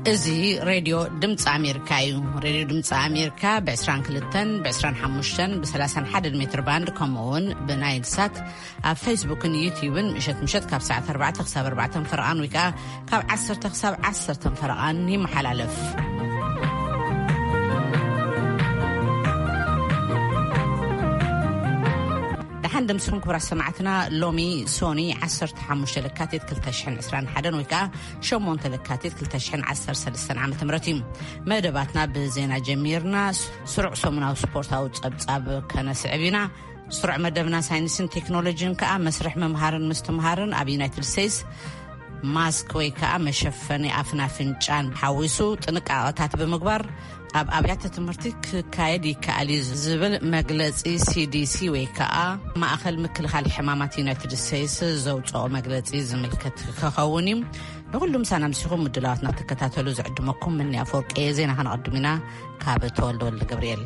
እዚህ ሬድዮ ድምፂ ኣሜሪካ እዩ። ሬድዮ ድምፂ ኣሜሪካ ብ22 ብ25 ብ31 ሜትር ባንድ ከምኡውን ብናይል ሳት ኣብ ፌስቡክን ዩቲዩብን ምሸት ካብ ሰዓት 4 ክሳብ 4 ፈርቓን ወይ ከዓ ካብ 10 ክሳብ 10 ፈርቓን ይመሓላለፍ። حندم سخن كبر سمعتنا لومي سوني 15 لكاتيت كل تشحن 21 ويكا شومون تلكاتيت كل تشحن 10 عام تمرتيم مدباتنا بزينا جميرنا سرع سومنا وسبورت او صبصاب كنسعبينا سرع مدبنا ساينسن تكنولوجين كا مسرح ممهارن مستمهارن اب يونايتد ستيتس ماسك ويكا مشفني افنا فنجان حويسو طنقاقات بمغبار اب ابيات تمرتك كايدي كاليز زبل مغلصي CDC ويكا ما اخل مكلخال حمامات يونايتد ستيتس زوصو مغلصي زملكت كخونيم بكلهم سنه مسخم مدلاتنا تكتاتلو زعدمكم من افورق زينا هنقدمنا كابتول ول جبريل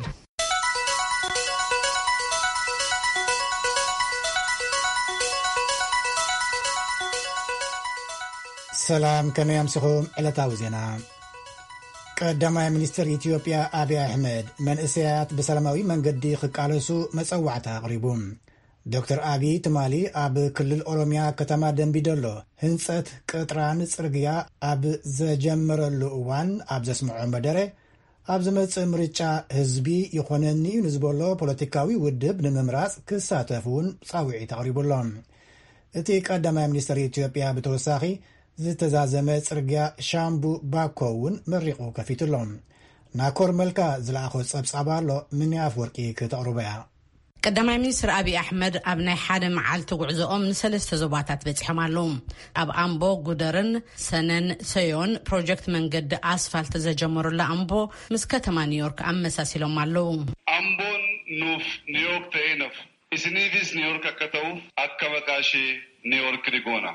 سلام كما يمسخهم علتاو زينا قدما منستر إثيوبيا أبي أحمد من إسيات بسلاموي من قدي خقالسو مصوعتا قريبوم دكتور أبي تمالي أب كل الأوروميا كتما دنبيدلو هنصت قطران صرغيا أب زجمرلو وان أب زسمعو مدره أب زمص مرچا حزبي يخونني نزبولو بوليتيكاوي ودب نممراص كساتفون صاوعي تقريبولهم اتي قدما منستر إثيوبيا بتوساخي زتزازمه صرغيا شامبو باكوون مريقو كفيتلهم ناكور ملكا زلاخو صبصابالو من يافورقي كتقربيا قدامي منستر ابي احمد ابناي حدا معالت غعزኦም ንሰለስተ ዞባታት በጽሖም ኣለዎም ኣብ ኣምቦ ጉደርን ሰነን ሰዮን ፕሮጀክት መንገዲ ኣስፋልት ዘጀመሩላ ኣምቦ ምስ ከተማ ኒውዮርክ ኣመሳሲሎም ኣለዉ ኣምቦን ኑፍ ኒውዮርክ ተይነፍ እስኒቪስ ኒውዮርክ ከተው አከበቃሺ ኒውዮርክ ዲጎና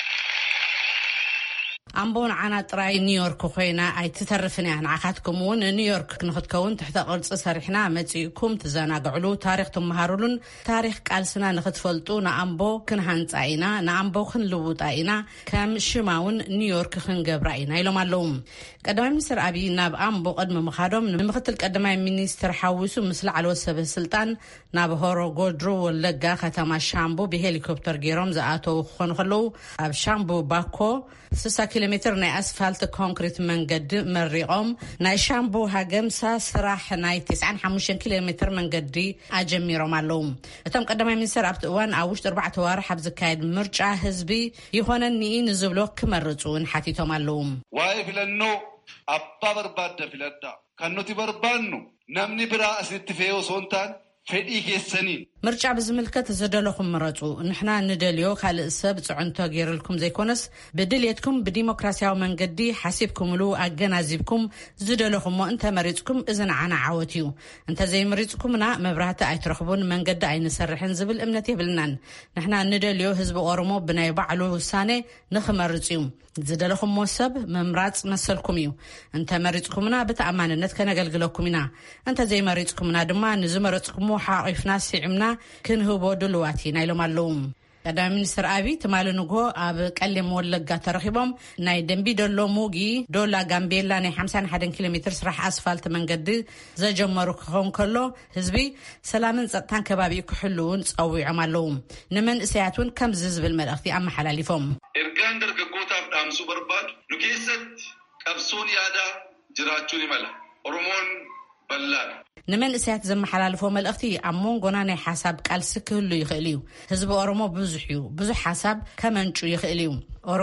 أمبون عنا تراي نيويورك خوينا أي تترفنا نعخاتكم ون نيويورك نخدكون تحت قرص صريحنا متيكم تزانقعلو تاريخ تمهارولن تاريخ قالسنا نخدفلطونا أمبو كنهانت عينا نأمبو خنلوط عينا كم شماون نيويورك خنجبرعينا يلوم اللوم قدماء منستر أبي ناب أمبو قدم مخادم نمختل قدماء منستر حوسو مثل على وسب السلطان ناب هورو غودرو ولقا ختما شامبو بهليكوبتر جيروم زاتو خنخلو أب شامبو باكو 6 كيلومتر ناي اسفلت كونكريت منقد مريقوم ناي شامبو هاجمسا سراح ناي 95 كيلومتر منقدي اجميروم اللوم اتم قدماء منستر ابتوان اوشت 4 توارح بزكايد مرجع حزبي يخونني نزبلو كمرصون حتيتوم اللوم واي فلنو ابابر باد فلدا كانو تبربانو نمني برا استفيو سونتان فدي كيسنين مرجع بزملكت زدلكم مرصو نحنا ندليو خالق سب صعنتو غيرلكم زيكونس بدليتكم بديمقراطياو منقدي حسيبكم لو اغنازيبكم زدلكم انت مريصكم اذن عنا عاوتيو انت زي مريصكمنا مبرهت ايترخبون منقد اين سرحن زبل امنتي بلنان نحنا ندليو حزب اورمو بناي بعلو وسانه نخمرصيو زدلكم موسب ممراص مسلكم يو انت مريصكمنا بتامانነት كنغلغلكمنا انت زي مريصكمنا دما نزمرصكم حقفنا سيعمنا كنهبو دلواتي نايلوم اللوم قدام منستر أبي تمالنوغو أب كلم ولقا ترخيبهم ناي دنبي دولو موغي دولا غامبيلا ناي 51 كيلومتر سرح أسفلت منقد زجمرو كخون كله حزبي سلامن سطان كبابي كحلون صوي عملهم نمن اسياتون كم ززب الملأختي أما حلاليفهم إرقان درققوتا بدام سوبرباد لكيست أبسون يادا جراتشوني ملا أرمون بلاد نمن اسيات زم حلالفو ملأختي أمون قناني حساب قالس كله يخليو حزب أورمو بزح حساب كمنشو يخليو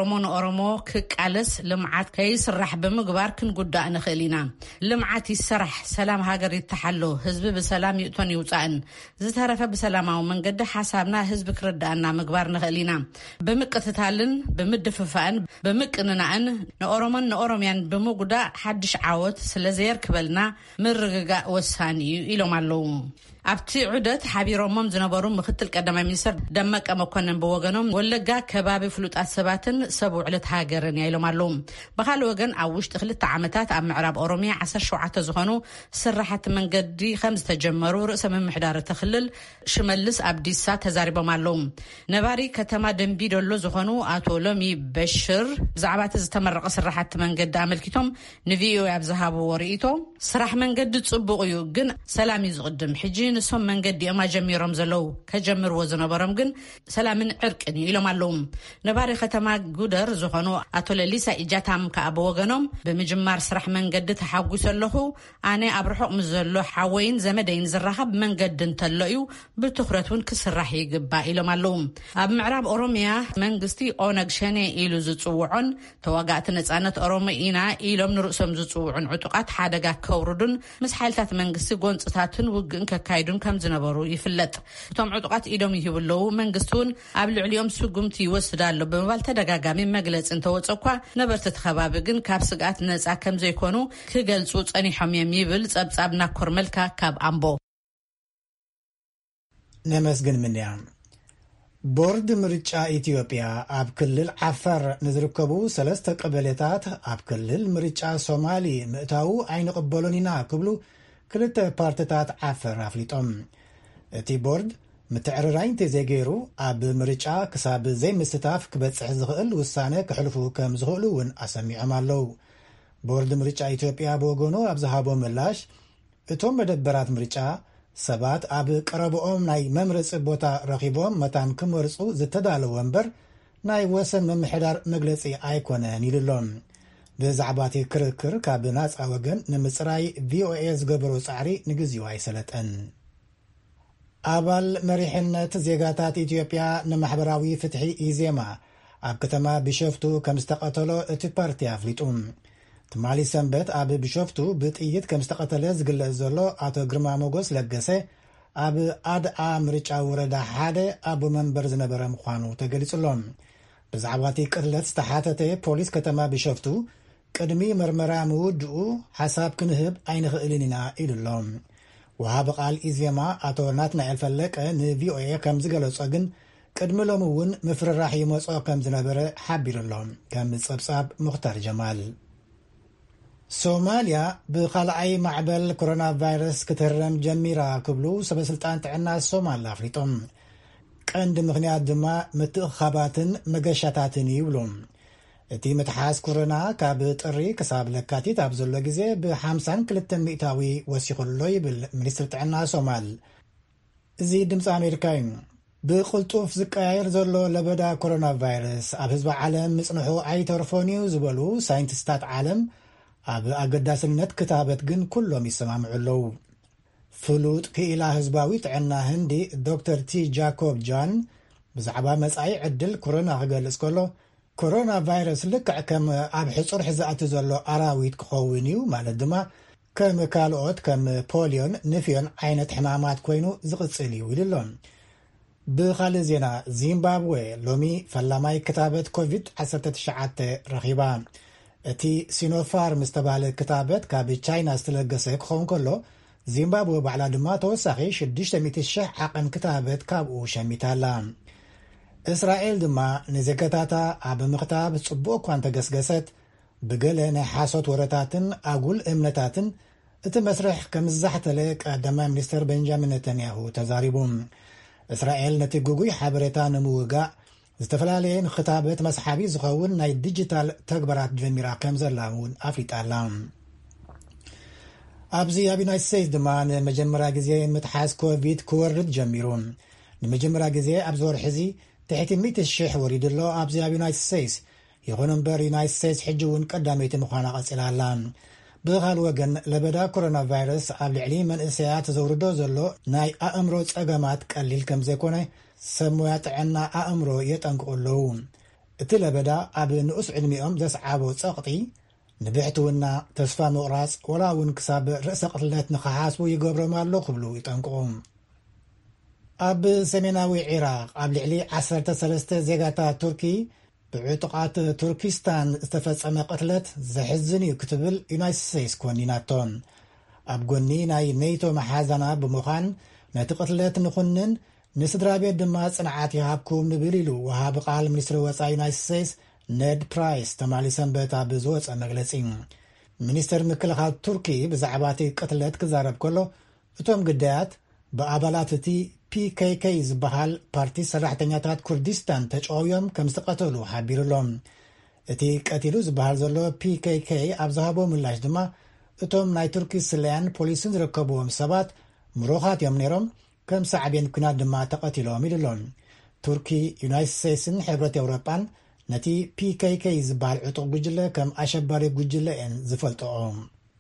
أورمو كقالس لمعات كيسرح بمقبار كنقدا نخلينا لمعات يسرح سلام هاجر يتحلو حزب بسلام يؤتون يوصان زتعرف بسلاماو من قد حسابنا حزب كردانا مقبار نخلينا بمقتتالن بمدففان بمقننان نأورميان بمقدا حدش عاوت سلازير كبلنا مرغا وساني إلو معلوم ኣብቲ ዑደት ሓቢሮሞም ዝነበሩ ምክትል ቀዳማይ ሚኒስትር ደመቀ መኮነን ብወገኖም ወለጋ ከባቢ ፍሉጣት ሰባትን ሰብ ውዕለት ሃገርን ያይሎም ኣለዉ። ብኻልእ ወገን ኣብ ውሽጢ 2 ዓመታት ኣብ ምዕራብ ኦሮሚያ 17 ዝኾኑ ስራሕቲ መንገዲ ከም ዝተጀመሩ ርእሰ ምምሕዳር ክልል ሽመልስ አብዲሳ ተዛሪቦም ኣለዉ። ነባሪ ከተማ ደንቢ ዶሎ ዝኾኑ ኣቶ ሎሚ በሽር ብዛዕባ እቲ ዝተመረቀ ስራሕቲ መንገዲ ኣመልኪቶም ንቪኦኤ ኣብ ዝሃብዎ ርእይቶ ስራሕ መንገዲ ጽቡቕ እዩ ግን ሰላም እዩ ዝቕድም ሕጂ ንሶም መንገዲ እማ ጀሚሮም ዘለው ከጀምርዎ ዝነበሮም ግን ሰላምን ዕርቅን ኢሎም ኣለዉ። ነባሪ ከተማ ጉደር ዝኾኑ ኣቶ ለሊሳ ኢጃታም ከኣብ ወገኖም ብምጅማር ስራሕ መንገዲ ተሓጒሰ ኣለኹ ኣነ ኣብ ርሑቕ ምስ ዘሎ ሓወይን ዘመደይን ዝራኸብ መንገዲ እንተሎ እዩ ብትኹረት እውን ክስራሕ ይግባእ ኢሎም ኣለዉ። ኣብ ምዕራብ ኦሮሚያ መንግስቲ ኦነግ ሸኔ ኢሉ ዝፅውዖን ተዋጋእቲ ነፃነት ኦሮሞ ኢና ኢሎም ንርእሶም ዝፅውዑን ዕጡቃት ሓደጋ ከውርዱን ምስ ሓይልታት መንግስቲ ጎንፅታትን ውግእን ከካይዱን ከም ዝነበሩ ይፍለጥ። እቶም ዕጡቃት ኢዶም ይህብለው መንግስቲ እውን ኣብ ልዕሊኦም ስጉምቲ ይወስድ ኣሎ ብምባል ተደጋጋሚ መግለፂ እንተወፀኳ ነበርቲ ተኸባቢ ግን ካብ ስጋት ነፃ ከም ዘይኮኑ ክገልጹ ጸኒሖም የሚብል ጸብጻብ ናኮር መልካ ካብ ኣምቦ ነመስግን ምንያ ቦርድ ምርጫ ኢትዮጵያ ኣብ ክልል ዓፋር ንዝርከቡ 3 ቀበሌታት ኣብ ክልል ምርጫ ሶማሊ ምእታው ኣይንቕበሎን ኢና ክብሉ 2 ፓርቲታት ዓፋር ኣፍሊጦም። እቲ ቦርድ ምትዕርራይ እንተዘይገይሩ ኣብ ምርጫ ክሳብ ዘይምስታፍ ክበጽሕ ዝኽእል ውሳነ ክሕልፉ ከም ዝኽእሉ እውን ኣሰሚዖም ኣለዉ። ቦርድ ምርጫ ኢትዮጵያ ብወገኑ ኣብ ዝሃቦ ምላሽ እቶም መደበራት ምርጫ ሰባት ኣብ ቀረብኦም ናይ መምረፂ ቦታ ረኺቦም መታን ክመርፁ ዝተዳለወ እምበር ናይ ወሰን ምምሕዳር መግለፂ ኣይኮነን ኢሉሎም። ብዛዕባ እቲ ክርክር ካብ ናፃ ወገን ንምፅራይ ቪኦኤ ዝገበሮ ፃዕሪ ንግዚኡ ኣይሰለጠን። ኣባል መሪሕነት ዜጋታት ኢትዮጵያ ንማሕበራዊ ፍትሒ ኢዜማ ኣብ ከተማ ቢሾፍቱ ከም ዝተቐተሎ እቲ ፓርቲ ኣፍሊጡ። ትማሊ ሰንበት ኣብ ቢሾፍቱ ብጥይት ከም ዝተቐተለ ዝግለጽ ዘሎ ኣቶ ግርማ ሞጎስ ለገሰ ኣብ ኣድኣ ምርጫ ወረዳ 1 ኣቦ መንበር ዝነበረ ምዃኑ ተገሊጹሎም። ብዛዕባ እቲ ቅትለት ዝተሓተተ ፖሊስ ከተማ ቢሾፍቱ ቅድሚ መርመራ ምውድኡ ሓሳብ ክንህብ ኣይንኽእልን ኢና ኢሉሎም። ወሃቢ ቃል ኢዜማ ኣቶ ናትናኤል ፈለቀ ንቪኦኤ ከም ዝገለጾ ግን ቅድሚ ሎም እውን ምፍርራሕ ይመጾ ከም ዝነበረ ሓቢሩሎም። ከም ጸብጻብ ሙኽታር ጀማል ሶማልያ ብኻልኣይ ማዕበል ኮሮና ቫይረስ ክትህረም ጀሚራ ክብሉ ሰበስልጣን ጥዕና ሶማል ኣፍሊጦም። ቀንዲ ምኽንያት ድማ ምትእኻባትን መገሻታትን ይብሉ። እቲ ምትሓስ ኮሮና ካብ ጥሪ ክሳብ ለካቲት ኣብ ዘሎ ግዜ ብ52 ሚእታዊ ወሲኹሎ ይብል ሚኒስትሪ ጥዕና ሶማል። እዚ ድምፂ ኣሜሪካ እዩ። ብቕልጡፍ ዝቀያየር ዘሎ ለበዳ ኮሮና ቫይረስ ኣብ ህዝቢ ዓለም ምጽንሑ ኣይተርፎን እዩ ዝበሉ ሳይንቲስታት ዓለም ኣብ ኣገዳስነት ክታበት ግን ኩሎም ይሰማምዑ ኣለዉ። ፍሉጥ ክኢላ ህዝባዊ ጥዕና ህንዲ ዶክተር ቲ ጃኮብ ጃን ብዛዕባ መጻኢ ዕድል ኮሮና ክገልጽ ከሎ ኮሮና ቫይረስ ልክዕ ከም ኣብ ሕጹር ሒዛእቲ ዘሎ ኣራዊት ክኸውን እዩ ማለት ድማ ከም ካልኦት ከም ፖሊዮን ንፍዮን ዓይነት ሕማማት ኮይኑ ዝቕጽል እዩ ኢሉሎም። ብኻልእ ዜና ዚምባብዌ ሎሚ ፈላማይ ክታበት ኮቪድ-19 ረኺባ። እቲ ሲኖፋርም ዝተባህለ ክታበት ካብ ቻይና ዝተለገሰ ክኸውን ከሎ ዚምባብዌ ባዕላ ድማ ተወሳኺ 600,000 ዓቐን ክታበት ካብኡ ሸሚታላ። እስራኤል ድማ ንዜጋታታ ኣብ ምኽታብ ጽቡቕ እኳ እንተገስገሰት ብገለ ናይ ሓሶት ወረታትን ኣጉል እምነታትን እቲ መስርሕ ከም ዝዛሕተለ ቀዳማይ ሚኒስትር ቤንጃሚን ነተንያሁ ተዛሪቡ። እስራኤል ነቲ ጉጉይ ሓበሬታ ንምውጋዕ ዝተፈላለየ ንክታበት መስሓቢ ዝኸውን ናይ ዲጂታል ተግባራት ጀሚራ ከም ዘላ እውን ኣፍሊጣላ። ኣብዚ ኣብ ዩናይትድ ስቴትስ ድማ ንመጀመርያ ግዜ ምትሓስ ኮቪድ ክወርድ ጀሚሩ። ንመጀመርያ ግዜ ኣብ ዝወርሒ እዚ ትሕቲ 100,000 ወሪዱ ኣሎ ኣብዚ ኣብ ዩናይትድ ስቴትስ። ይኹን እምበር ዩናይትድ ስቴትስ ሕጂ እውን ቀዳመይቲ ምዃና ቐፂላላ። ብኻልእ ወገን ለበዳ ኮሮና ቫይረስ ኣብ ልዕሊ መንእሰያት ዘውርዶ ዘሎ ናይ ኣእምሮ ጸገማት ቀሊል ከም ዘይኮነ ሰብ ሞያ ጥዕና ኣእምሮ የጠንቅቑ ኣለዉ። እቲ ለበዳ ኣብ ንኡስ ዕድሚኦም ዘስዓቦ ጸቕጢ ንብሕትውና ተስፋ ምቑራጽ ወላ እውን ክሳብ ርእሰ ቅትለት ንኽሓስቡ ይገብሮም ኣሎ ክብሉ ይጠንቅቑ። ኣብ ሰሜናዊ ዒራቅ ኣብ ልዕሊ 13 ዜጋታት ቱርኪ ብዕጡቃት ቱርኪስታን ዝተፈጸመ ቅትለት ዘሕዝን እዩ ክትብል ዩናይትድ ስቴትስ ኮኒናቶም። ኣብ ጎኒ ናይ ኔቶ መሓዛና ብምዃን ነቲ ቅትለት ንኹንን ንስድራቤት ድማ ጽንዓት ይሃብኩም ንብል ኢሉ ወሃቢ ቃል ሚኒስትሪ ወፃኢ ዩናይትድ ስቴትስ ኔድ ፕራይስ ተማሊ ሰንበታ ብዝወፀ መግለጺ ሚኒስትር ምክልኻል ቱርኪ ብዛዕባ እቲ ቅትለት ክዛረብ ከሎ እቶም ግዳያት ብኣባላት እቲ PKK ዝበሃል ፓርቲ ሰራሕተኛታት ኩርዲስታን ተጫውዮም ከም ዝተቐተሉ ሓቢሩሎም እቲ ቀቲሉ ዝበሃል ዘሎ PKK ኣብ ዝሃቦ ምላሽ ድማ እቶም ናይ ቱርኪ ስልያን ፖሊስን ዝርከብዎም ሰባት ምሩኻት እዮም ነይሮም ከም ሳዕቤን ኩናት ድማ ተቐቲሎም ኢሉሎም ቱርኪ ዩናይትድ ስቴትስን ሕብረት ኤውሮጳን ነቲ PKK ዝበሃል ዕጡቕ ጉጅለ ከም ኣሸባሪ ጉጅለ እየን ዝፈልጥኦም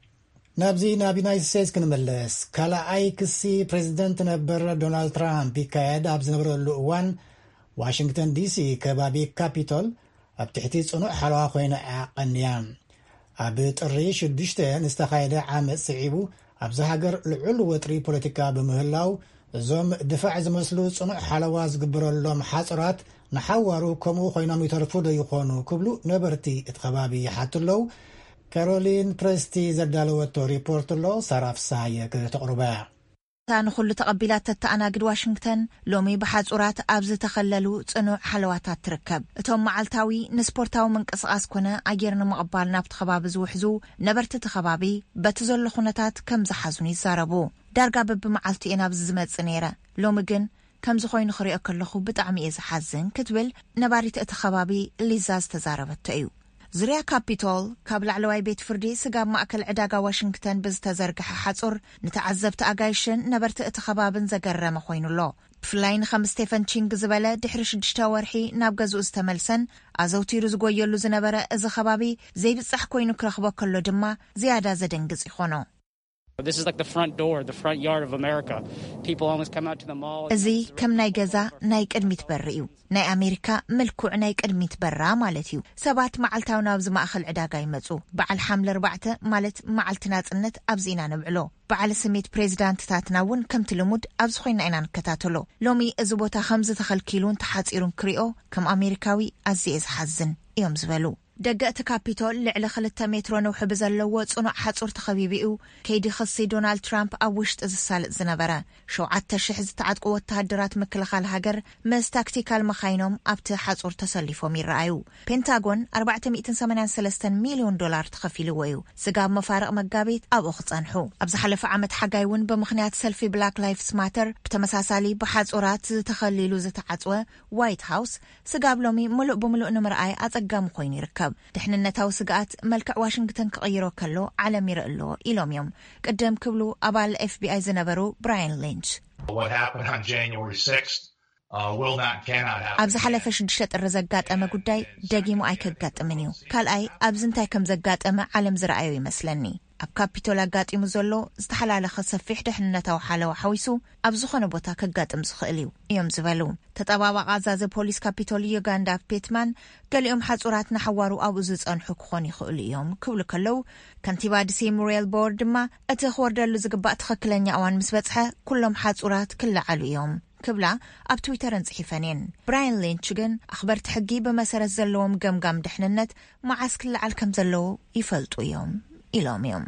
ናብዚ ናብ ዩናይትድ ስቴትስ ክንመለስ ካልኣይ ክሲ ፕሬዚደንት ነበር ዶናልድ ትራምፕ ይካየድ ኣብ ዝነበረሉ እዋን ዋሽንግተን ዲሲ ከባቢ ካፒቶል ኣብ ትሕቲ ጽኑዕ ሓለዋ ኮይና ቀንያ ኣብ ጥሪ 6 ዝተኻየደ ዓመፅ ስዒቡ ኣብዚ ሃገር ልዑል ወጥሪ ፖለቲካ ብምህላው እዞም ድፋዕ ዝመስሉ ጽኑዕ ሓለዋ ዝግበረሎም ሓጽራት ንሓዋሩ ከምኡ ኮይኖም ይተርፉ ዶ ይኾኑ ክብሉ ነበርቲ እቲ ከባቢ ይሓትለው ካሮሊን ፕሬስቲ ዘዳለወቶ ሪፖርት ኣሎ ሳራፍ ሳየ ከተቕርባ ንኹሉ ተቐቢላት ተተኣናግድ ዋሽንግተን ሎሚ ብሓጹራት ኣብ ዝተኸለሉ ጽኑዕ ሓለዋታት ትርከብ እቶም መዓልታዊ ንስፖርታዊ ምንቅስቓስ ኮነ ኣየር ንምቕባል ናብቲ ከባቢ ዝውሕዙ ነበርቲ እቲ ከባቢ በቲ ዘሎ ኩነታት ከም ዝሓዙን ይዛረቡ ዳርጋ በብመዓልቱ እየ ናብዚ ዝመጽእ ነይረ ሎሚ ግን ከምዚ ኮይኑ ክሪኦ ከለኹ ብጣዕሚ እየ ዝሓዝን ክትብል ነባሪት እቲ ከባቢ ሊዛ ዝተዛረበቶ እዩ ዙርያ ካፒቶል ካብ ላዕለዋይ ቤት ፍርዲ ስጋብ ማእከል ዕዳጋ ዋሽንግተን ብዝተዘርግሐ ሓጹር ንተዓዘብቲ ኣጋይሽን ነበርቲ እቲ ከባብን ዘገረመ ኮይኑሎ ብፍላይ ንኸም ስቴፈን ቺንግ ዝበለ ድሕሪ 6 ወርሒ ናብ ገዝኡ ዝተመልሰን ኣዘውቲሩ ዝጎየሉ ዝነበረ እዚ ከባቢ ዘይብጻሕ ኮይኑ ክረኽቦ ከሎ ድማ ዝያዳ ዘደንግጽ ይኾኖ This is like the front door, the front yard of America. People always come out to the mall. እዚ ከም ናይ ገዛ ናይ ቅድሚት በር እዩ ናይ ኣሜሪካ ምልኩዕ ናይ ቅድሚት በራ ማለት እዩ ሰባት መዓልታዊ ናብ ዝማእኸል ዕዳጋ ይመጹ በዓል ሓምለ 4 ማለት መዓልቲ ናጽነት ኣብዚ ኢና ንብዕሎ በዓል ስሜት ፕሬዚዳንትታትና እውን ከምቲ ልሙድ ኣብዚ ኮይና ኢና ንከታተሎ ሎሚ እዚ ቦታ ከምዚ ተኸልኪሉን ተሓጺሩን ክሪኦ ከም ኣሜሪካዊ ኣዝየ ዝሓዝን እዮም ዝበሉ ደገ እቲ ካፒቶል ልዕሊ 2 ሜትሮ ነውሒ ብዘለዎ ጽኑዕ ሓጹር ተኸቢቢኡ ከይዲ ክሲ ዶናልድ ትራምፕ ኣብ ውሽጢ ዝሳልጥ ዝነበረ 7,000 ዝተዓጥቁ ወተሃደራት ምክልኻል ሃገር ምስ ታክቲካል መኻይኖም ኣብቲ ሓጹር ተሰሊፎም ይረኣዩ ፔንታጎን $483 ሚሊዮን ተኸፊልዎ እዩ ስጋብ መፋርቕ መጋቢት ኣብኡ ክጸንሑ ኣብ ዝሓለፈ ዓመት ሓጋይ እውን ብምኽንያት ሰልፊ ብላክ ላይፍስ ማተር ብተመሳሳሊ ብሓጹራት ዝተኸሊሉ ዝተዓጽወ ዋይት ሃውስ ስጋብ ሎሚ ሙሉእ ብምሉእ ንምርኣይ ኣጸጋሚ ኮይኑ ይርከብ ድሕንነታዊ ስጋኣት መልክዕ ዋሽንግተን ክቕይሮ ከሎ ዓለም ይረአሎ ኢሎም እዮም ቅድም ክብሉ ኣባል FBI ዝነበሩ ብራያን ሊንች What happened on January 6th will not cannot happen. ኣብ ዝሓለፈ 6 ጥሪ ዘጋጠመ ጉዳይ ደጊሙ ኣይከጋጥምን እዩ ካልኣይ ኣብዚ እንታይ ከም ዘጋጠመ ዓለም ዝረኣዮ ይመስለኒ ኣብ ካፒቶል ኣጋጢሙ ዘሎ ዝተሓላለኸ ሰፊሕ ድሕንነታዊ ሓለዋ ሓዊሱ ኣብ ዝኾነ ቦታ ከጋጥም ዝኽእል እዩ እዮም ዝበሉ ተጠባባቂ ኣዛዚ ፖሊስ ካፒቶል ዩጋንዳ ፔትማን ገሊኦም ሓጹራት ንሓዋሩ ኣብኡ ዝጸንሑ ክኾኑ ይኽእሉ እዮም ክብሉ ከለው ከንቲባ ዲሲ ሙሪየል ቦርድ ድማ እቲ ክወርደሉ ዝግባእ ትኽክለኛ እዋን ምስ በጽሐ ኩሎም ሓጹራት ክለዓሉ እዮም ክብላ ኣብ ትዊተር እንጽሒፈን እየን ብራያን ሊንች ግን ኣኽበርቲ ሕጊ ብመሰረት ዘለዎም ገምጋም ድሕንነት መዓስ ክለዓል ከም ዘለዎ ይፈልጡ እዮም ኢሎም እዮም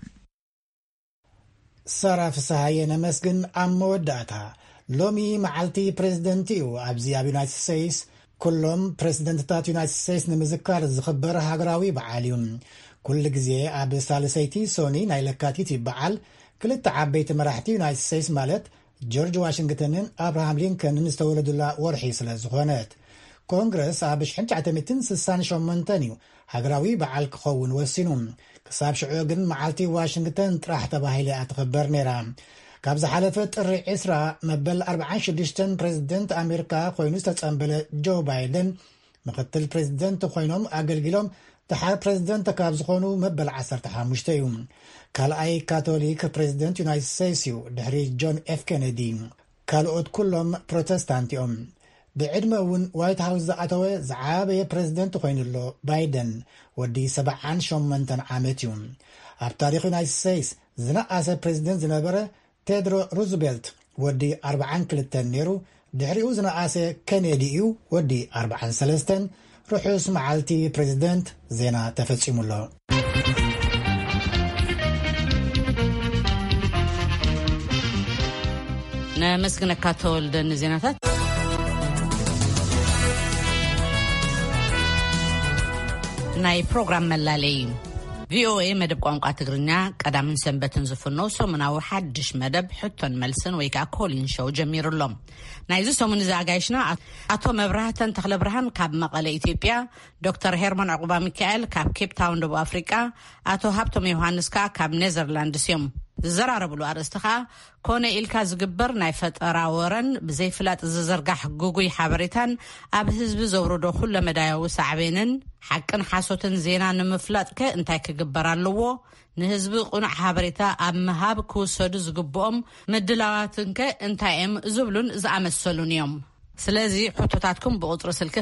ሳራፍ ሳየ ነመስግን ኣብ መወዳእታ ሎሚ መዓልቲ ፕሬዚደንት እዩ ኣብዚ ኣብ ዩናይትድ ስቴትስ ኩሎም ፕሬዚደንትታት ዩናይትድ ስቴትስ ንምዝካር ዝኽበር ሃገራዊ በዓል እዩ ኩሉ ግዜ ኣብ ሳልሰይቲ ሶኒ ናይ ለካቲት ይበዓል ክልተ ዓበይቲ መራሕቲ ዩናይትድ ስቴትስ ማለት ጆርጅ ዋሽንግተንን አብርሃም ሊንከንን ዝተወለዱላ ወርሒ ስለ ዝኾነት ኮንግረስ ኣብ 1968 እዩ ሃገራዊ በዓል ክኸውን ወሲኑ ክሳብ ሽዑ ግን መዓልቲ ዋሽንግተን ጥራሕ ተባሂላ እትኽበር ነይራ ካብ ዝሓለፈ ጥሪ 20 መበል 46 ፕሬዚደንት ኣሜሪካ ኮይኑ ዝተጸንበለ ጆ ባይደን ምክትል ፕሬዚደንት ኮይኖም ኣገልግሎም ተሓር ፕሬዚደንት ካብ ዝኾኑ መበል 15 እዩ ካልኣይ ካቶሊክ ፕሬዚደንት ዩናይትድ ስቴትስ እዩ ድሕሪ ጆን ኤፍ ኬነዲ ካልኦት ኩሎም ፕሮቴስታንት እዮም ብዕድመ እውን ዋይት ሃውስ ዝኣተወ ዝዓበየ ፕሬዚደንት ኮይኑሎ ባይደን ወዲ 78 ዓመት እዩ ኣብ ታሪክ ዩናይትድ ስቴትስ ዝነኣሰ ፕሬዚደንት ዝነበረ ቴድሮ ሩዝቬልት ወዲ 42 ነይሩ ድሕሪኡ ዝነኣሰ ኬነዲ እዩ ወዲ 43 ርሑስ መዓልቲ ፕሬዚደንት ዜና ተፈጺሙሎ نمسكنك تولد الزينات ناي بروجرام ملالي VOA مدب ቋንቋ ትግርኛ ቀዳምን ሰንበትን ዝፍኖ ሶምናዊ ሓድሽ መደብ ሕቶን መልስን ወይ ከዓ ኮሊን ሾው ጀሚሩሎም ናይዚ ሶሙን ዛጋይሽና አቶ መብራህተን ተክለ ብርሃን ካብ መቀለ ኢትዮጵያ ዶክተር ሄርማን ዕቁባ ሚካኤል ካብ ኬፕ ታውን ደቡብ አፍሪካ አቶ ሀብቶም ዮሐንስ ካብ ኔዘርላንድስ እዮም ዝዘራረብሉ አርእስቲ ኮነ ኢልካ ዝግበር ናይ ፈጠራ ወረን ብዘይፍላጥ ዝዘርጋሕ ጉጉይ ሓበሬታን ኣብ ህዝቢ ዘውርዶ ኩሉ መዳያዊ ሳዕቤንን ሓቅን ሓሶትን ዜና ንምፍላጥ እንታይ ክግበር ኣለዎ ንህዝቢ ቁኑዕ ሓበሬታ ኣብ መሃብ ክውሰዱ ዝግብኦም ምድላዋትን እንታይም ዝብሉን ዝኣመሰሉን እዮም ስለዚ ሕቶታትኩም ብቁጥሪ ስልኪ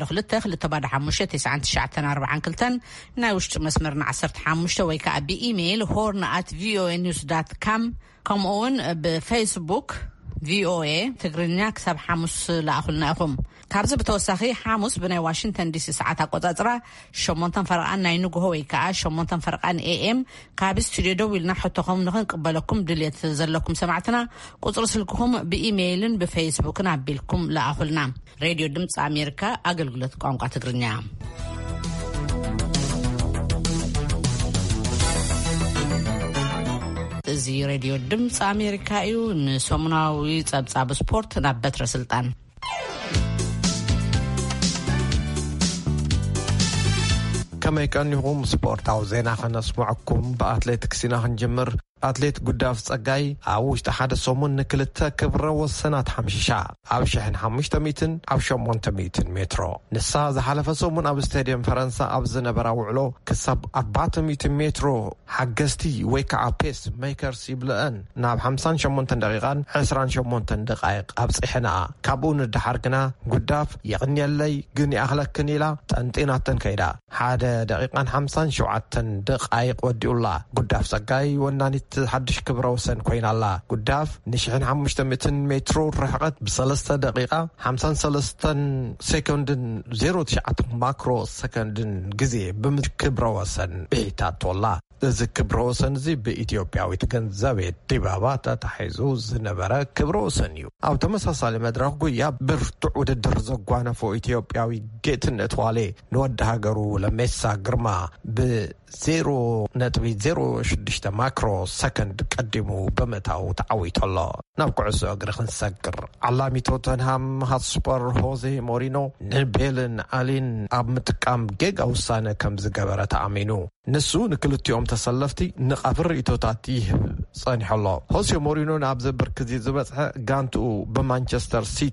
222-255-9942 ናይ ውሽጢ መስመርና 15 ወይ ከዓ ብኢሜይል horn@voanews.com ከምኡውን ብፌስቡክ VOA ትግርኛ ክሳብ ሓሙስ ላእኹልና ኢኹም ካብዚ ብተወሳኺ ሓሙስ ብናይ ዋሽንግተን ዲሲ ሰዓት ኣቆጻጽራ 8 ፈረቓን ናይ ንግሆ ወይ ከዓ 8 ፈረቓን AM ካብ ስቱድዮ ደው ኢልና ሕቶኹም ንኽንቅበለኩም ድሌት ዘለኩም ሰማዕትና ቁጽሪ ስልክኹም ብኢሜይልን ብፌስቡክን ኣቢልኩም ላእኹልና ሬድዮ ድምፂ ኣሜሪካ ኣገልግሎት ቋንቋ ትግርኛ እዚ ሬድዮ ድምፂ ኣሜሪካ እዩ ንሰሙናዊ ጸብጻብ ስፖርት ናብ በትረ ስልጣን كما يكون سبورتاو زينا خنا نسمعكم بأتليتكس نجمر أتليت قداف صقاي عوش تحد سومون نكلتا كبرة والسنات حمشيشا أو شحن 500 أو 800 مترو نسا زحلف سومون أب ستاديوم فرنسا أب زنبرا وعلو كسب 400 مترو حقستي ويكا بيس ميكرز يبلغن ناب 58 دقيقان 28 دقائق أب صحنا كابون الدحرقنا قداف يغني اللي قني أخلق كنيلا تنتينات تنكيدا حاد دقيقان 57 دقائق ودي الله قداف صقاي وناني حدش كبرة وسن كوين الله قداف نشحن 500 مترو رحقت ب3 دقيقة 53 سكند 0.9 ماكرو سكند جزي بمكبرة وسن بيتات والله እዚ ክብረ ወሰን እዚ በኢትዮጵያዊ ተገንዘበ ዲባባ ተታሒዙ ዝነበረ ክብረ ወሰን እዩ ኣብ ተመሳሳሊ መድረኽ ጉያ ብርቱዕ ውድድር ዘጓነፈ ኢትዮጵያዊ ጌትነት ዋሌ ንወድ ሃገሩ ለሜሳ ግርማ ب0.06 ماكرو سكند قدمو بمتاو تعويتله ናብ ኩዕሶ እግሪ ክንሰግር ዓላሚ ቶተንሃም ሃትስፐር ሆዜ ሞሪኖ ንቤልን አሊን ኣብ ምጥቃም ጌጋ ውሳነ ከም ዝገበረ ተኣሚኑ ንሱ ንክልቲኦም ተሰለፍቲ ንቐፍር ኢቶታት ይህብ ጸኒሕሎ ሆዜ ሞሪኖ ናብ ዘብርክዚ ዝበጽሐ ጋንቱ በማንቸስተር ሲቲ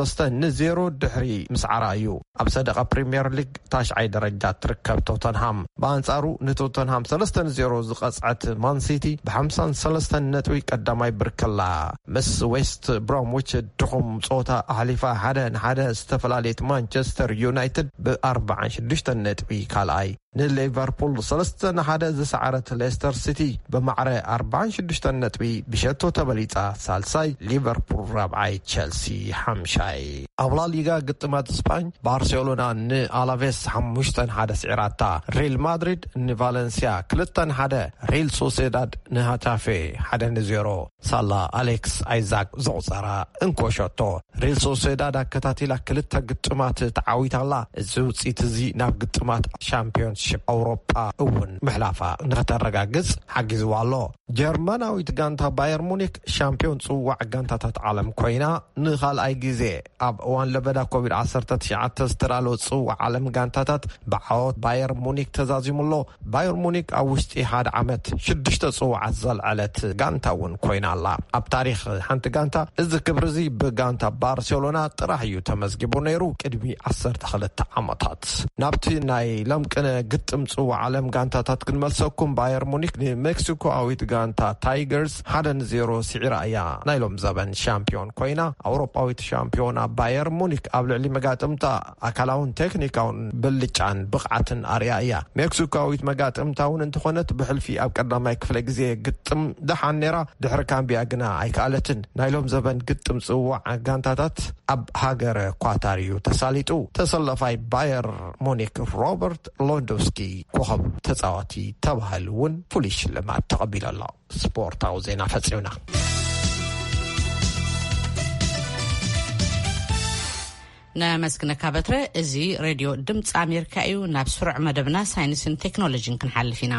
3-0 ድሕሪ ምስዓራ እዩ ኣብ ሰደቃ ፕሪሚየር ሊግ ታሽዓይ ደረጃ ትርከብ ቶተንሃም በአንጻሩ ንቶተንሃም 3-0 ዝቐጽዐት ማን ሲቲ ብ53 ነጥቢ ቀዳማይ ብርክላ ምስ ዌስት ብሮምዊች ድኹም ጾታ ኣሕሊፋ ሓደ ንሓደ ዝተፈላሌት ማንቸስተር ዩናይትድ ብ46 ነጥቢ ካልኣይ ንሊቨርፑል 3-1 ዝሰዓረት ሌስተር ሲቲ በማዕረ 46 ነጥቢ ብሸቶ ተበሊጻ ሳልሳይ ሊቨርፑል ራብዓይ ቸልሲ ሓምሻይ ኣብ ላሊጋ ግጥማት ስፓኝ ባርሴሎና ንአላቬስ 5-1 ስዒራታ ሪል ማድሪድ ንቫሌንሲያ 2-1 ሪል ሶሴዳድ ንሃታፌ 1-0 ሳላ አሌክስ አይዛክ ዘውፀራ እንኮሸቶ ሪል ሶሴዳድ አከታቲላ ክልተ ግጥማት ተዓዊታላ እዚ ውጽኢት እዚ ናብ ግጥማት ሻምፒዮንሺፕ አውሮፓ እውን መሕላፋ ንኽተረጋግጽ ሓጊዝዋሎ ጀርመናዊት ጋንታ ባየር ሙኒክ ሻምፒዮን ጽዋዕ ጋንታታት ዓለም ኮይና ንኻልኣይ ግዜ ኣብ እዋን ለበዳ ኮቪድ-19 ዝተዳሎ ጽዋዕ ዓለም ጋንታታት ብዓወት ባየር ሙኒክ ተዛዚሙሎ ባየር ሙኒክ ኣብ ውሽጢ 1 ዓመት 6 ጽዋዓት ዘልዓለት ጋንታ እውን ኮይና ኣላ ኣብ ታሪኽ ሓንቲ ጋንታ እዚ ክብሪ እዚ ብጋንታ ባርሴሎና ጥራሕ እዩ ተመዝጊቡ ነይሩ ቅድሚ 12 ዓመታት ናብቲ ናይ ለምቅነ ግጥም ጽዋዕ ዓለም ጋንታታት ክንመልሰኩም ባየር ሙኒክ ንሜክሲኮዊት ጋንታ ታይገርስ 1-0 ስዒራ እያ ናይሎም ዘበን ሻምፒዮን ኮይና ኣውሮፓዊት ሻምፒዮና ባየር ሙኒክ ኣብ ልዕሊ መጋጥምታ ኣካላውን ቴክኒካውን ብልጫን ብቕዓትን ኣርያ እያ ሜክሲኮዊት መጋጥምታውን እንትኾነት ብሕልፊ ኣብ ቀዳማይ ክፍለ ግዜ ግጥም ደሓን ነራ ድሕሪ ካምቢያ ግና ኣይከኣለትን ናይሎም ዘበን ግጥም ጽዋዕ ጋንታታት ኣብ ሃገር ኳታር እዩ ተሳሊጡ ተሰለፋይ ባየር ሙኒክ ሮበርት ሎንዶስኪ ኮኸብ ተጻዋቲ ተባሂሉ እውን ፍሉይ ሽልማት ተቐቢሉ ኣሎ ስፖርታዊ ዜና ፈጺምና نمسكنك بتر ازي راديو دمص امريكا ايو ناب سرع مدبنا ساينسن تكنولوجي كنحلفينا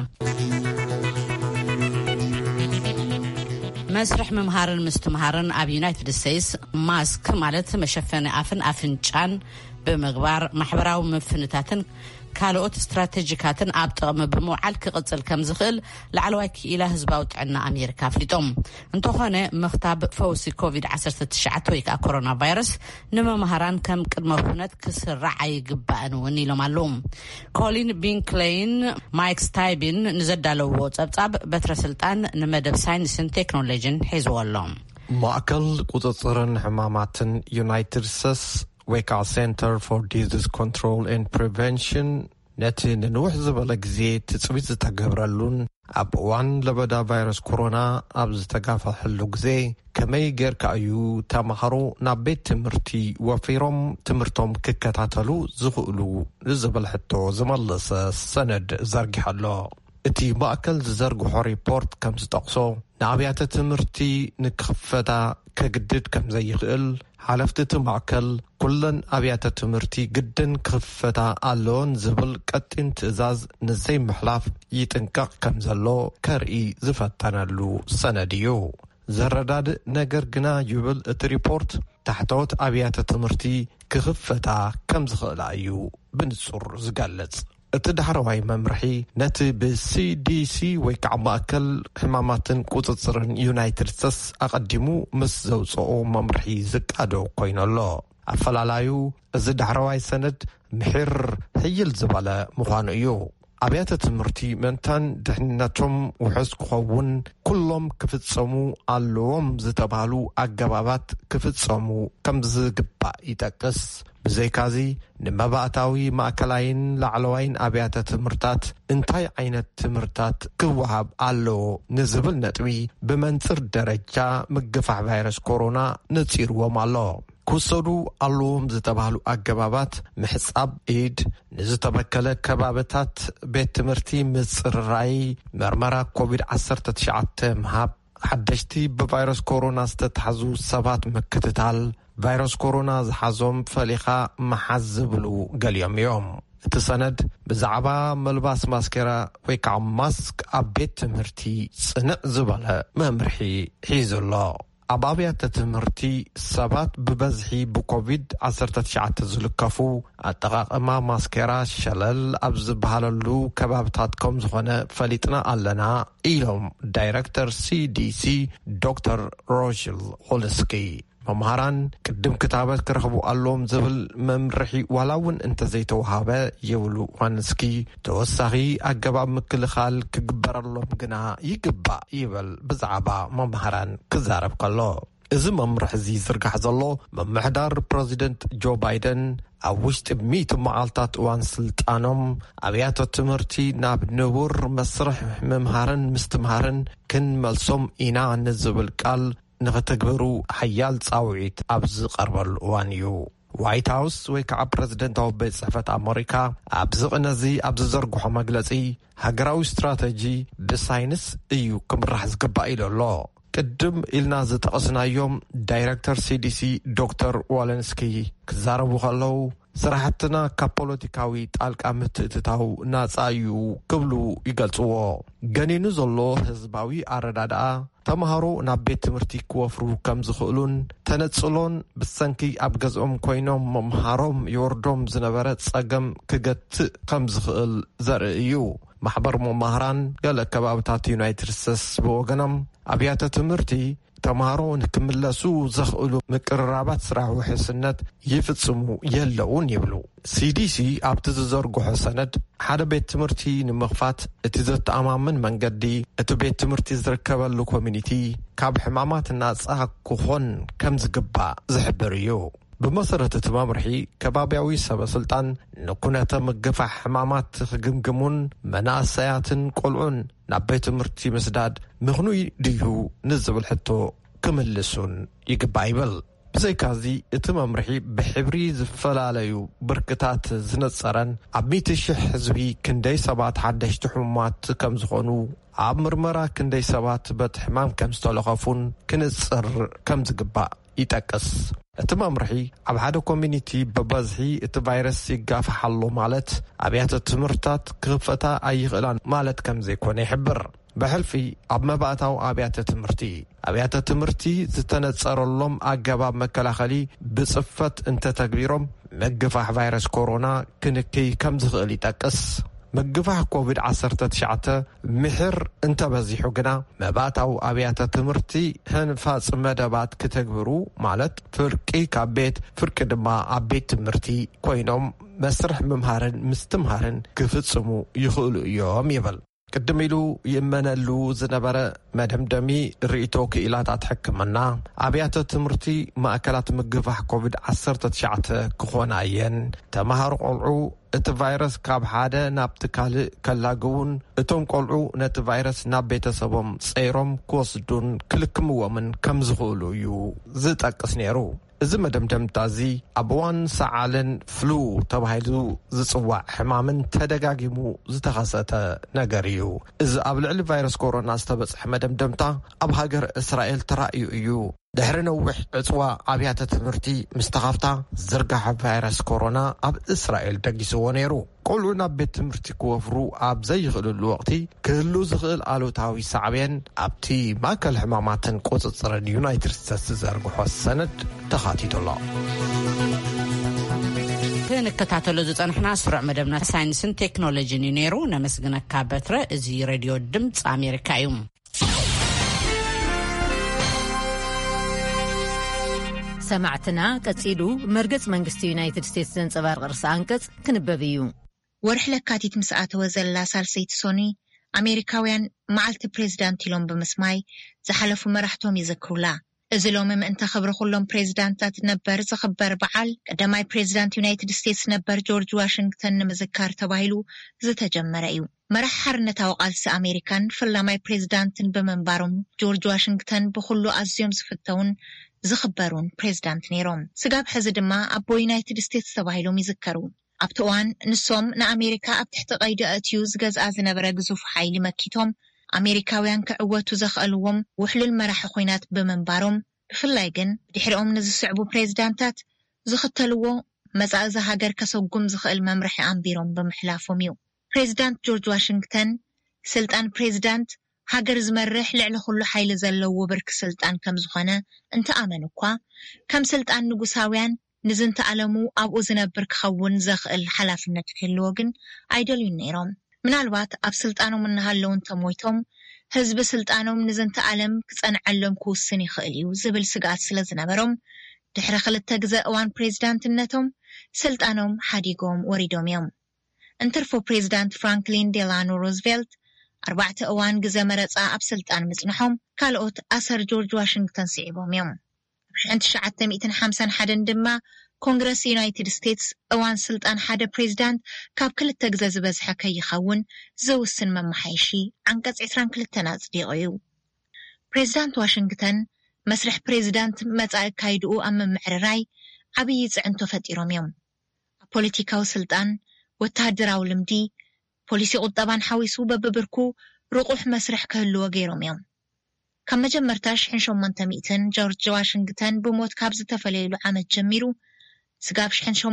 مسرح ممهارن مستمهارن اب يونايتد ستيتس ماسك مالت مشفن افنچان بمغبار محبراو مفنتاتن ካልኦት ስትራቴጂካትን ኣብ ጥቕሚ ብምውዓል ክቕጽል ከም ዝኽእል ላዕለዋይ ክኢላ ህዝባዊ ጥዕና ኣሜሪካ ኣፍሊጦም እንተኾነ ምኽታብ ፈውሲ ኮቪድ-19 ወይ ከዓ ኮሮና ቫይረስ ንመምሃራን ከም ቅድመ ኩነት ክስራዕ ኣይግባእን እውን ኢሎም ኣለዉ ኮሊን ቢንክሌይን ማይክ ስታይቢን ንዘዳለውዎ ጸብጻብ በትረ ስልጣን ንመደብ ሳይንስን ቴክኖሎጂን ሒዝዎሎም ማእከል ቁጥጥርን ሕማማትን ዩናይትድ ስቴትስ Wake Center for Disease Control and Prevention ነቲ ንንውሕ ዝበለ ግዜ ትጽቢት ዝተገብረሉን ኣብ እዋን ለበዳ ቫይረስ ኮሮና ኣብ ዝተጋፈሐሉ ግዜ ከመይ ጌርካ እዩ ተማሃሮ ናብ ቤት ትምህርቲ ወፊሮም ትምህርቶም ክከታተሉ ዝኽእሉ ዝብል ሕቶ ዝመለሰ ሰነድ ዘርጊሓሎ እቲ ማእከል ዝዘርግሖ ሪፖርት ከም ዝጠቕሶ ንኣብያተ ትምህርቲ ንክኽፈታ ከግድድ ከም ዘይኽእል ሓለፍቲ ማእከል ኩለን ኣብያተ ትምህርቲ ግድን ክኽፈታ ኣለዎን ዝብል ቀጢን ትእዛዝ ንዘይ ምሕላፍ ይጥንቀቕ ከም ዘሎ ከርኢ ዝፈተነሉ ሰነድ እዩ ዘረዳድ ነገር ግና ይብል እቲ ሪፖርት ታሕተዎት ኣብያተ ትምህርቲ ክኽፈታ ከም ዝኽእላ እዩ ብንጹር ዝገልጽ እቲ ዳሕረዋይ መምርሒ ነቲ ብCDC ወይ ከዓ ማእከል ሕማማትን ቁጥጥርን ዩናይትድ ስቴትስ ኣቐዲሙ ምስ ዘውፅኦ መምርሒ ዝቃዶ ኮይነሎ ኣፈላላዩ እዚ ዳሕረዋይ ሰነድ ምሕር ህይል ዝበለ ምዃኑ እዩ ኣብያተ ትምህርቲ መንታን ድሕንነቶም ውሕስ ክኸውን ኩሎም ክፍጸሙ ኣለዎም ዝተባሃሉ ኣገባባት ክፍጸሙ ከም ዝግባእ ይጠቅስ ብዘይካዚ ንመባእታዊ ማእከላይን ላዕለዋይን ኣብያተ ትምህርታት እንታይ ዓይነት ትምህርታት ክወሃብ ኣለዎ ንዝብል ነጥቢ ብመንፅር ደረጃ ምግፋሕ ቫይረስ ኮሮና ነፂርዎም ኣሎ ክወሰዱ ኣለዎም ዝተባሃሉ ኣገባባት ምሕጻብ ኢድ ንዝተበከለ ከባብታት ቤት ትምህርቲ ምጽርራይ መርመራ ኮቪድ-19 ምሃብ ሓደሽቲ ብቫይረስ ኮሮና ዝተታሕዙ ሰባት ምክትታል ቫይረስ ኮሮና ዝሓዞም ፈሊኻ መሓዝ ዝብሉ ገሊኦም እዮም እቲ ሰነድ ብዛዕባ መልባስ ማስከራ ወይ ከዓ ማስክ ኣብ ቤት ትምህርቲ ጽንዕ ዝበለ መምርሒ ሒዙሎ ኣብ ኣብያተ ትምህርቲ ሰባት ብበዝሒ ብኮቪድ-19 ዝልከፉ ኣጠቓቕማ ማስከራ ሸለል ኣብ ዝበሃለሉ ከባብታት ከም ዝኾነ ፈሊጥና ኣለና ኢሎም ዳይሬክተር CDC ዶክተር ሮዥል ሆልስኪ መምሃራን ቅድም ክታበት ክረኽቡ ኣለዎም ዝብል መምርሒ ዋላውን እንተዘይተውሃበ ይብሉ ዋንስኪ ተወሳኺ ኣገባብ ምክልኻል ክግበረሎም ግና ይግባእ ይብል ብዛዕባ መምሃራን ክዛረብ ከሎ እዚ መምርሒ እዚ ዝርጋሕ ዘሎ መምሕዳር ፕሬዚደንት ጆ ባይደን ኣብ ውሽጢ 100 መዓልታት እዋን ስልጣኖም ኣብያተ ትምህርቲ ናብ ንቡር መስርሕ ምምሃርን ምስትምሃርን ክንመልሶም ኢና ንዝብል ቃል ንኽትግበሩ ሓያል ጻውዒት ኣብ ዝቐርበሉ እዋን እዩ ዋይት ሃውስ ወይ ከዓ ፕሬዚደንታዊ ቤት ጽሕፈት ኣሜሪካ ኣብዚ ቅነዚ ኣብ ዝዘርግሖ መግለጺ ሃገራዊ ስትራቴጂ ብሳይንስ እዩ ክምራሕ ዝግባእ ኢሉ ኣሎ ቅድም ኢልና ዝጠቐስናዮም ዳይሬክተር CDC ዶክተር ዋለንስኪ ክዛረቡ ከለው ስራሕትና ካብ ፖለቲካዊ ጣልቃ ምትእትታው ናጻ እዩ ክብሉ ይገልጽዎ ገኒኑ ዘሎ ህዝባዊ ኣረዳድኣ ተማሃሮ ናብ ቤት ትምህርቲ ክወፍሩ ከም ዝኽእሉን ተነጽሎን ብሰንኪ ኣብ ገዝኦም ኮይኖም መምሃሮም ይወርዶም ዝነበረ ጸገም ክገትእ ከም ዝኽእል ዘርኢ እዩ ማሕበር መምህራን ገለ ከባብታት ዩናይትድ ስቴትስ ብወገኖም ኣብያተ ትምህርቲ ተማሃሮ ንክምለሱ ዘኽእሉ ምቅርራባት ስራሕ ውሕስነት ይፍጽሙ የለውን ይብሉ CDC ኣብቲ ዝዘርግሖ ሰነድ ሓደ ቤት ትምህርቲ ንምኽፋት እቲ ዘተኣማምን መንገዲ እቲ ቤት ትምህርቲ ዝርከበሉ ኮሚኒቲ ካብ ሕማማት ናጻ ክኾን ከም ዝግባእ ዝሕብር እዩ ብመሰረት እቲ መምርሒ ከባቢያዊ ሰበስልጣን ንኩነተ ምግፋሕ ሕማማት ክግምግሙን መናእሰያትን ቆልዑን ናብ ቤት ትምህርቲ ምስዳድ ምኽኑይ ድዩ ንዝብል ሕቶ ክምልሱን ይግባእ ይብል ብዘይካዚ እቲ መምርሒ ብሕብሪ ዝፈላለዩ ብርክታት ዝነጸረን ኣብ 100,000 ህዝቢ ክንደይ ሰባት ሓደሽቲ ሕሙማት ከም ዝኾኑ ኣብ ምርመራ ክንደይ ሰባት በቲ ሕማም ከም ዝተለኸፉን ክንጽር ከም ዝግባእ ይጠቅስ እቲ መምርሒ ኣብ ሓደ ኮሚኒቲ በበዝሒ እቲ ቫይረስ ይጋፍሓሉ ማለት ኣብያተ ትምህርትታት ክኽፈታ ኣይኽእላን ማለት ከም ዘይኮነ ይሕብር። ብሕልፊ ኣብ መባእታዊ ኣብያተ ትምህርቲ ዝተነጸረሎም ኣገባብ መከላኸሊ ብጽፈት እንተተግቢሮም መግፋሕ ቫይረስ ኮሮና ክንክይ ከም ዝኽእል ይጠቅስ። መግፋሕ ኮቪድ-19 ምሕር እንተበዚሑ ግና መባእታዊ ኣብያተ ትምህርቲ ህንፋጽ መደባት ክትግብሩ ማለት ፍርቂ ካብ ቤት ፍርቂ ድማ ኣብ ቤት ትምህርቲ ኮይኖም መስርሕ ምምሃርን ምስትምሃርን ክፍጽሙ ይኽእሉ እዮም ይብል። ቅድም ኢሉ ይመነሉ ዝነበረ መደምደሚ ርእቶ ክኢላታት ሕክምና ኣብያተ ትምህርቲ ማእከላት ምግፋሕ ኮቪድ-19 ክኾና እየን። ተምሃሮ ቆልዑ እቲ ቫይረስ ካብ ሓደ ናብቲ ካልእ ከላግውን እቶም ቆልዑ ነቲ ቫይረስ ናብ ቤተሰቦም ጸይሮም ክወስዱን ክልክምዎምን ከም ዝኽእሉ እዩ ዝጠቅስ ነይሩ። እዚ መደምደምታ እዚ ኣብ እዋን ሰዓልን ፍሉ ተባሂሉ ዝጽዋዕ ሕማምን ተደጋጊሙ ዝተኸሰተ ነገር እዩ። እዚ ኣብ ልዕሊ ቫይረስ ኮሮና ዝተበጽሐ መደምደምታ ኣብ ሃገር እስራኤል ተራእዩ እዩ። ድሕሪ ነዊሕ ዕጽዋ ኣብያተ ትምህርቲ ምስ ተኸፍታ ዝርጋሐ ቫይረስ ኮሮና ኣብ እስራኤል ደጊስዎ ነይሩ። ቆልዑ ናብ ቤት ትምህርቲ ክወፍሩ ኣብ ዘይኽእልሉ ወቕቲ ክህሉ ዝኽእል ኣሉታዊ ሳዕብየን ኣብቲ ማእከል ሕማማትን ቁፅፅርን ዩናይትድ ስቴትስ ዝዘርግሖ ሰነድ ተኻቲቱሎ። ክንከታተሎ ዝጸንሕና ስሩዕ መደብና ሳይንስን ቴክኖሎጂን እዩ ነይሩ። ነመስግነካ በትረ። እዚ ሬድዮ ድምፂ ኣሜሪካ እዩ። ሰማዕትና ቀጺሉ መርገጽ መንግስቲ ዩናይትድ ስቴትስ ዘንጸባርቕ ርእሰ አንቀጽ ክንበብ እዩ። ወርሒ ለካቲት ምስ ኣተወ ዘላ ሳልሰይቲ ሶኒ ኣሜሪካውያን መዓልቲ ፕሬዚዳንት ኢሎም ብምስማይ ዝሓለፉ መራሕቶም ይዘክሩላ። እዚ ሎሚ ምእንተ ኽብሪ ኩሎም ፕሬዚዳንታት ነበር ዝኽበር በዓል ቀዳማይ ፕሬዚዳንት ዩናይትድ ስቴትስ ነበር ጆርጅ ዋሽንግተን ንምዝካር ተባሂሉ ዝተጀመረ እዩ። መራሒ ሓርነታዊ ቃልሲ ኣሜሪካን ፈላማይ ፕሬዚዳንትን ብምንባሮም ጆርጅ ዋሽንግተን ብኹሉ ኣዝዮም ዝፍተውን ዝኽበሩን ፕሬዚዳንት ነይሮም። ስጋብ ሕዚ ድማ ኣቦ ዩናይትድ ስቴትስ ተባሂሎም ይዝከሩ። ኣብቲ እዋን ንሶም ንኣሜሪካ ኣብ ትሕቲ ቀይዲ ኣትዩ ዝገዝኣ ዝነበረ ግዙፍ ሓይሊ መኪቶም ኣሜሪካውያን ክዕወቱ ዘኽእልዎም ውሕሉል መራሒ ኹይናት ብምንባሮም ብፍላይ ግን ድሕሪኦም ንዝስዕቡ ፕሬዚዳንታት ዝኽተልዎ መጻእዚ ሃገር ከሰጉም ዝኽእል መምርሒ ኣንቢሮም ብምሕላፎም እዩ። ፕሬዚዳንት ጆርጅ ዋሽንግተን ስልጣን ፕሬዚዳንት ሃገር ዝመርሕ ልዕሊ ኩሉ ሓይሊ ዘለዎ ብርኪ ስልጣን ከም ዝኾነ እንተኣመኑ እኳ ከም ስልጣን ንጉሳውያን ንዝንተ ዓለሙ ኣብኡ ዝነብር ክኸውን ዘኽእል ሓላፍነት ክህልዎ ግን ኣይደልዩን ነይሮም። ምናልባት ኣብ ስልጣኖም እናሃለዉ እንተሞይቶም ህዝቢ ስልጣኖም ንዝንተ ዓለም ክጸንዐሎም ክውስን ይኽእል እዩ ዝብል ስጋት ስለ ዝነበሮም ድሕሪ 2 ግዜ እዋን ፕሬዚዳንትነቶም ስልጣኖም ሓዲጎም ወሪዶም እዮም። እንተርፎ ፕሬዚዳንት ፍራንክሊን ዴላኖ ሮዝቬልት 4 እዋን ግዜ መረጻ ኣብ ስልጣን ምጽንሖም ካልኦት ኣሰር ጆርጅ ዋሽንግተን ስዒቦም እዮም። ኣብ 1951 ድማ ኮንግረስ ዩናይትድ ስቴትስ እዋን ስልጣን ሓደ ፕሬዚዳንት ካብ 2 ግዜ ዝበዝሐ ከይኸውን ዝውስን መማሓይሺ አንቀጽ 22 ኣጽዲቑ እዩ። ፕሬዚዳንት ዋሽንግተን መስርሕ ፕሬዚዳንት መጻኢ ካይድኡ ኣብ ምምዕርራይ ዓብዪ ጽዕንቶ ፈጢሮም እዮም። ኣብ ፖለቲካዊ ስልጣን ወተሃደራዊ ልምዲ ፖሊሲ ቁጠባን ሓዊሱ በብብርኩ ርቁሕ መስርሕ ክህልዎ ገይሮም እዮም። ካብ መጀመርታ 1800 ጆርጅ ዋሽንግተን ብሞት ካብ ዝተፈለየሉ ዓመት ጀሚሩ ስጋብ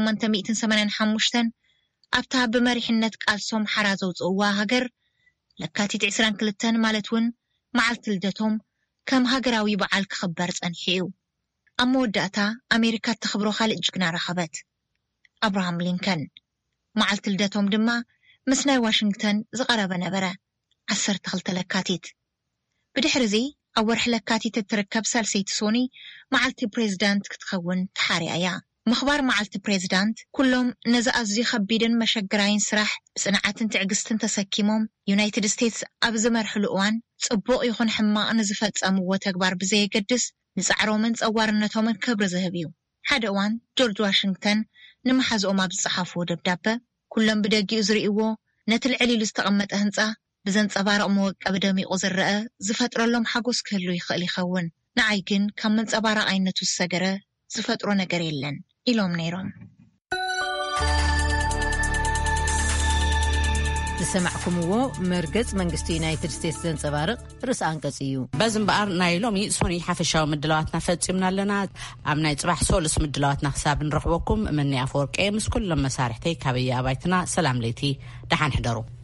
1885 ኣብታ ብመሪሕነት ቃልሶም ሓራ ዘውፅእዋ ሃገር ለካቲት 22 ማለት እውን መዓልቲ ልደቶም ከም ሃገራዊ በዓል ክኽበር ጸኒሑ እዩ። ኣብ መወዳእታ ኣሜሪካ ተኽብሮ ካልእ ጅግና ረኸበት ኣብርሃም ሊንከን። መዓልቲ ልደቶም ድማ ምስ ናይ ዋሽንግተን ዝቐረበ ነበረ 12 ለካቲት። ብድሕሪ እዚ ኣብ ወርሒ ለካቲት እትርከብ ሳልሰይቲ ሶኒ መዓልቲ ፕሬዚዳንት ክትኸውን ተሓርያ እያ። ምኽባር መዓልቲ ፕሬዚዳንት ኩሎም ነዚ ኣዝዩ ከቢድን መሸግራይን ስራሕ ብጽንዓትን ትዕግስትን ተሰኪሞም ዩናይትድ ስቴትስ ኣብ ዝመርሕሉ እዋን ጽቡቕ ይኹን ሕማቕ ንዝፈጸምዎ ተግባር ብዘየገድስ ንጻዕሮምን ጸዋርነቶምን ክብሪ ዝህብ እዩ። ሓደ እዋን ጆርጅ ዋሽንግተን ንመሓዝኦም ኣብ ዝጸሓፍዎ ደብዳበ ኩሎም ብደጊኡ ዝርእይዎ ነቲ ልዕሊ ኢሉ ዝተቐመጠ ህንጻ ብዘንጸባርቕ መወቀቢ ደሚቑ ዝረአ ዝፈጥረሎም ሓጎስ ክህሉ ይኽእል ይኸውን። ንዓይ ግን ካብ መንጸባረቕ ዝሰገረ ዝፈጥሮ ነገር የለን ኢሎም ነይሮም። ዝሰማዕኩምዎ መርገጽ መንግስቲ ዩናይትድ ስቴትስ ዘንጸባርቕ ርእሲ አንቀጽ እዩ። በዚ እምበኣር ናይ ሎሚ ሶኒ ሓፈሻዊ ምድላዋትና ፈጺምና ኣለና። ኣብ ናይ ጽባሕ ሶሉስ ምድላዋትና ክሳብ ንረኽበኩም መኒ ኣፈወርቂ ምስ ኩሎም መሳርሕተይ ካበየ ኣባይትና ሰላም ለይቲ ደሓን ሕደሩ።